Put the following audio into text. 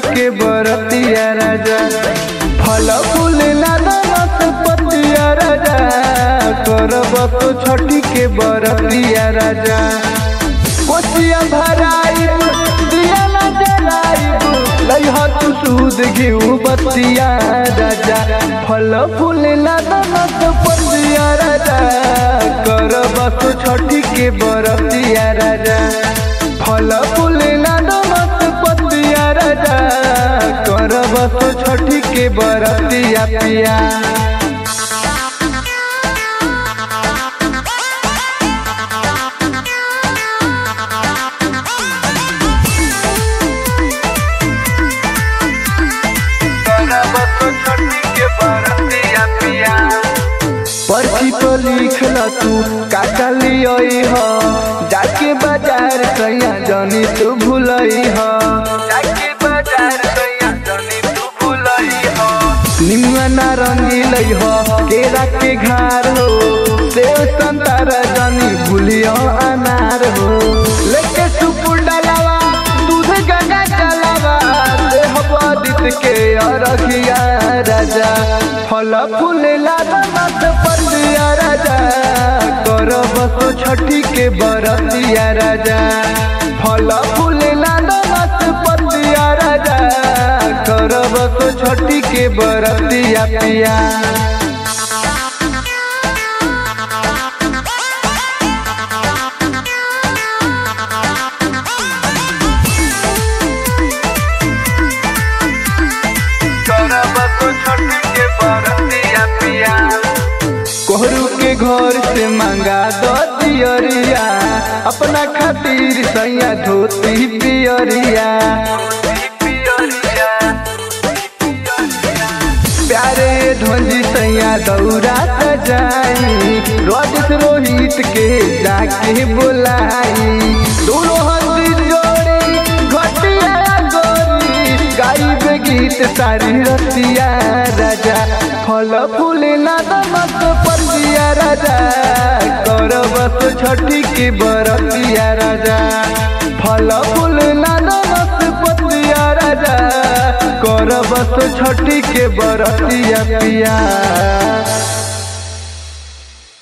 के बरतिया राजा फल फूल नानत पतिया राजा करब तो छठी के बरतिया राजा कोचिया भराइब दिया न जराइब लइहा तू सूद घिउ बतिया राजा फल फूल नानत पतिया राजा करब तो छठी के बरतिया राजा फल फूल नानत पतिया राजा करब तो छठी के बरतिया पिया पर्ची तो लिखल तू काका लियई ह जाके बाजार सैया जनी तू भूलई ह जाके बाजार सैया जनी तू भूलई ह निमुआ नारंगी लई ह केरा के घार हो सेव संतरा जनी भूलियो अनार हो लेके सुपुर डालावा दूध गंगा चलावा देहबदित के अरखिया राजा फल फूल लादमत पतिया राजा करब तो छठी के बरतिया राजा फल फूल लादमत पतिया राजा करब तो छठी के बरतिया पिया कोहरू के घर से मंगा दो दियरिया अपना खातिर सैया धोती पियरिया प्यारे ढोंजी सैया दौरा सजाई रोहित के जाके बुलाई दोनों हाथ जोड़ी घटिया गोरी गाइब गीत सारी रतिया राजा फल फूल नादमत पतिया राजा करब तो छठी के बरतिया राजा फल फूल नादमत पतिया राजा करब तो छठी के बरतिया पिया।